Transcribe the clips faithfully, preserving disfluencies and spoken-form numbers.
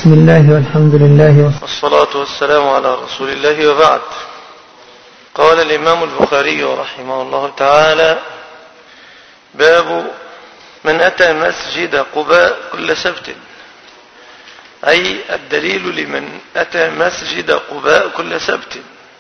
بسم الله والحمد لله والصلاة والسلام على رسول الله وبعد. قال الإمام البخاري رحمه الله تعالى: باب من أتى مسجد قباء كل سبت، أي الدليل لمن أتى مسجد قباء كل سبت.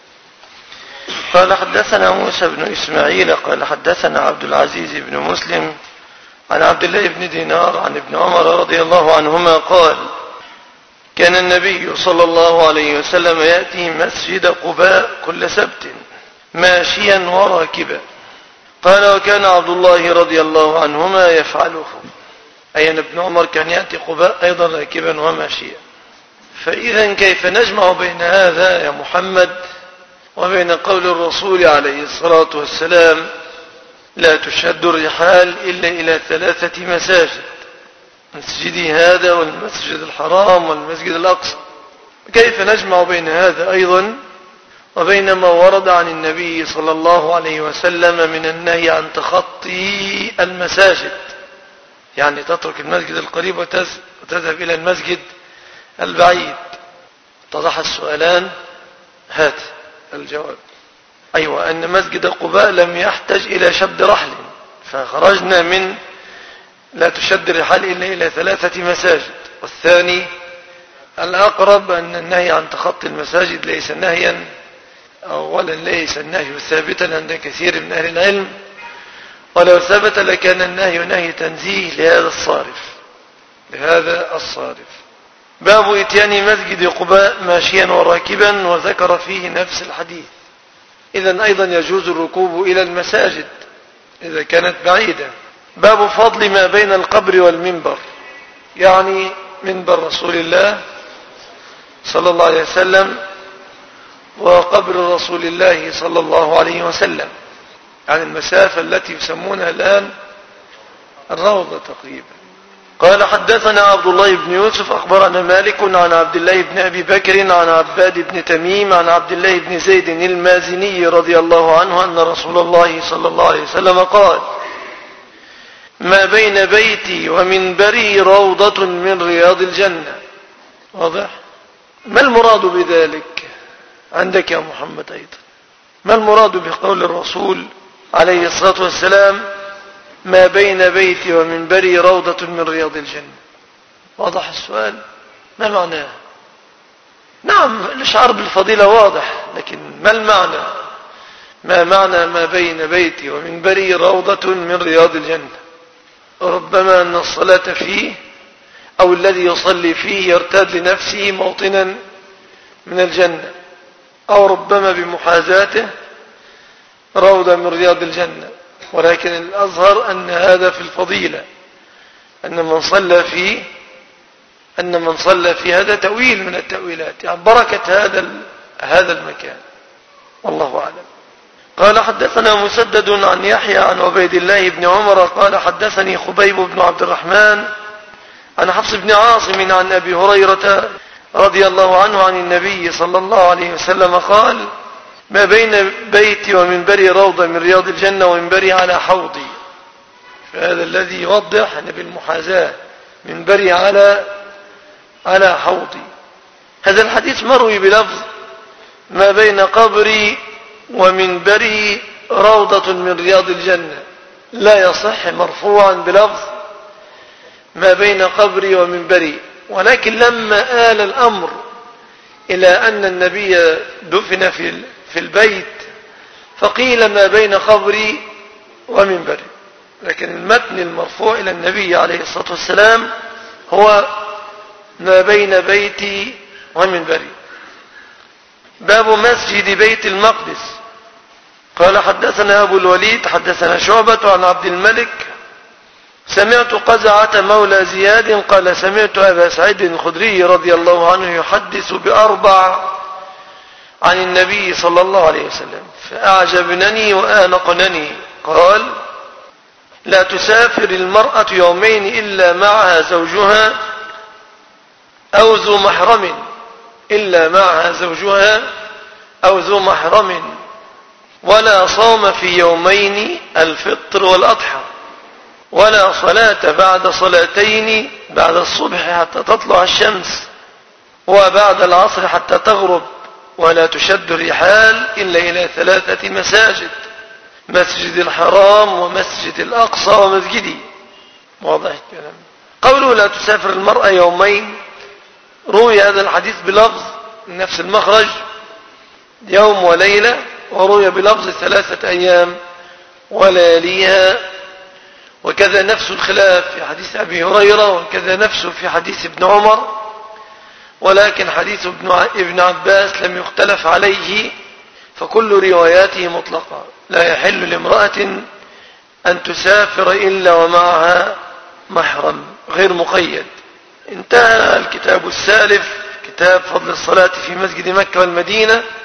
قال حدثنا موسى بن إسماعيل قال حدثنا عبد العزيز بن مسلم عن عبد الله بن دينار عن ابن عمر رضي الله عنهما قال: كان النبي صلى الله عليه وسلم يأتي مسجد قباء كل سبت ماشيا وراكبا. قال: وكان عبد الله رضي الله عنهما يفعله، أي أن ابن عمر كان يأتي قباء أيضا راكبا وماشيا. فإذا كيف نجمع بين هذا يا محمد وبين قول الرسول عليه الصلاة والسلام: لا تشد الرحال إلا إلى ثلاثة مساجد، مسجدي هذا والمسجد الحرام والمسجد الأقصى؟ كيف نجمع بين هذا أيضا وبين ما ورد عن النبي صلى الله عليه وسلم من النهي عن تخطي المساجد، يعني تترك المسجد القريب وتذهب إلى المسجد البعيد؟ اتضح السؤالان، هات الجواب. أيوة، أن مسجد قباء لم يحتج إلى شد رحل، فخرجنا من لا تشد الرحال إلا إلى ثلاثة مساجد. والثاني الأقرب أن النهي عن تخطي المساجد ليس نهيا، أولا ليس النهي ثابتا عند كثير من أهل العلم، ولو ثبت لكان النهي نهي تنزيه لهذا الصارف لهذا الصارف. باب إتيان مسجد قباء ماشيا وراكبا، وذكر فيه نفس الحديث. إذن أيضا يجوز الركوب إلى المساجد إذا كانت بعيدة. باب فضل ما بين القبر والمنبر، يعني منبر رسول الله صلى الله عليه وسلم وقبر رسول الله صلى الله عليه وسلم، يعني المسافة التي يسمونها الآن الروضة تقريبا. قال: حدثنا عبد الله بن يوسف أخبرنا مالك عن عبد الله بن أبي بكر عن عباد بن تميم عن عبد الله بن زيد المازني رضي الله عنه أن رسول الله صلى الله عليه وسلم قال: ما بين بيتي ومنبري روضة من رياض الجنة. واضح؟ ما المراد بذلك عندك يا محمد أيضا؟ ما المراد بقول الرسول عليه الصلاة والسلام: ما بين بيتي ومنبري روضة من رياض الجنة؟ واضح السؤال؟ ما معناه؟ نعم، الإشعار بالفضيلة واضح، لكن ما المعنى؟ ما معنى ما بين بيتي ومنبري روضة من رياض الجنة؟ ربما أن الصلاة فيه أو الذي يصلي فيه يرتاد لنفسه موطنا من الجنة، أو ربما بمحاذاته روضة من رياض الجنة. ولكن الأظهر أن هذا في الفضيلة، أن من صلى فيه أن من صلى في هذا تأويل من التأويلات، يعني بركة هذا هذا المكان، والله أعلم. قال: حدثنا مسدد عن يحيى عن عبيد الله بن عمر قال: حدثني خبيب بن عبد الرحمن عن حفص بن عاصم عن أبي هريرة رضي الله عنه عن النبي صلى الله عليه وسلم قال: ما بين بيتي ومنبري روضة من رياض الجنة ومنبري على حوضي. فهذا الذي يوضح أن بالمحاذاة منبري على على حوضي. هذا الحديث مروي بلفظ ما بين قبري ومنبري روضة من رياض الجنة، لا يصح مرفوعا بلفظ ما بين قبري ومنبري. ولكن لما آل الأمر إلى أن النبي دفن في في البيت فقيل ما بين قبري ومنبري، لكن المتن المرفوع إلى النبي عليه الصلاة والسلام هو ما بين بيتي ومنبري. باب مسجد بيت المقدس. قال: حدثنا أبو الوليد حدثنا شعبة عن عبد الملك سمعت قزعة مولى زياد قال: سمعت أبا سعيد الخدري رضي الله عنه يحدث بأربع عن النبي صلى الله عليه وسلم فأعجبنني وآنقنني. قال: لا تسافر المرأة يومين إلا معها زوجها أو ذو محرم إلا معها زوجها أو ذو محرم، ولا صوم في يومين الفطر والأضحى، ولا صلاة بعد صلاتين بعد الصبح حتى تطلع الشمس، وبعد العصر حتى تغرب، ولا تشد الرحال إلا إلى ثلاثة مساجد: مسجد الحرام ومسجد الأقصى ومسجدي. واضح الكلام. قوله لا تسافر المرأة يومين، روي هذا الحديث بلفظ نفس المخرج يوم وليلة، وروي بلفظ ثلاثة أيام ولياليها، وكذا نفس الخلاف في حديث أبي هريرة، وكذا نفسه في حديث ابن عمر، ولكن حديث ابن عباس لم يختلف عليه، فكل رواياته مطلقة. لا يحل لامرأة أن تسافر إلا ومعها محرم غير مقيد. انتهى الكتاب السالف، كتاب فضل الصلاة في مسجد مكة والمدينة،